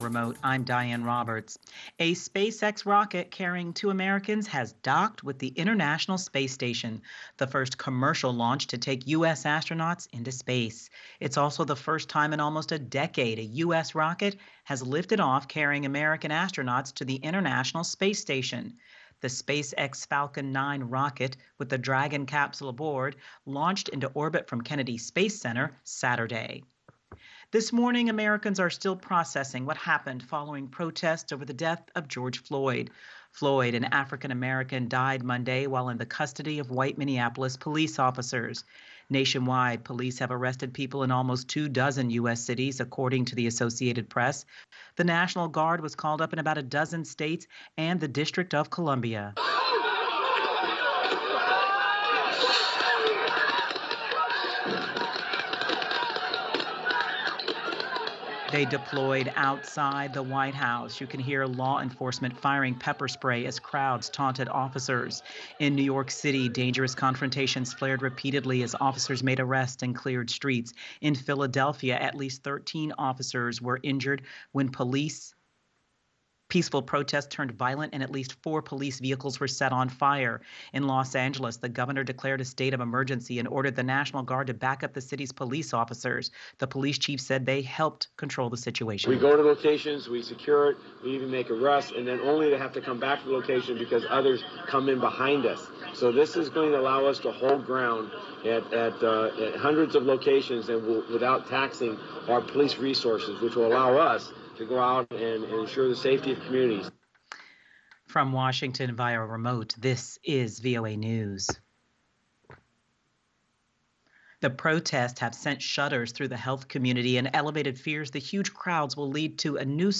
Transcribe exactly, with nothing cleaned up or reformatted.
Remote, I'm Diane Roberts. A SpaceX rocket carrying two Americans has docked with the International Space Station, the first commercial launch to take U S astronauts into space. It's also the first time in almost a decade a U S rocket has lifted off carrying American astronauts to the International Space Station. The SpaceX Falcon nine rocket, with the Dragon capsule aboard, launched into orbit from Kennedy Space Center Saturday. This morning, Americans are still processing what happened following protests over the death of George Floyd. Floyd, an African American, died Monday while in the custody of white Minneapolis police officers. Nationwide, police have arrested people in almost two dozen U S cities, according to the Associated Press. The National Guard was called up in about a dozen states and the District of Columbia. They deployed outside the White House. You can hear law enforcement firing pepper spray as crowds taunted officers. In New York City, dangerous confrontations flared repeatedly as officers made arrests and cleared streets. In Philadelphia, at least thirteen officers were injured when police Peaceful protests turned violent and at least four police vehicles were set on fire. In Los Angeles, the governor declared a state of emergency and ordered the National Guard to back up the city's police officers. The police chief said they helped control the situation. We go to locations, we secure it, we even make arrests, and then only to have to come back to the location because others come in behind us. So this is going to allow us to hold ground at, at, uh, at hundreds of locations and will, without taxing our police resources, which will allow us to go out and, and ensure the safety of communities. From Washington via remote, this is V O A News. The protests have sent shudders through the health community and elevated fears the huge crowds will lead to a new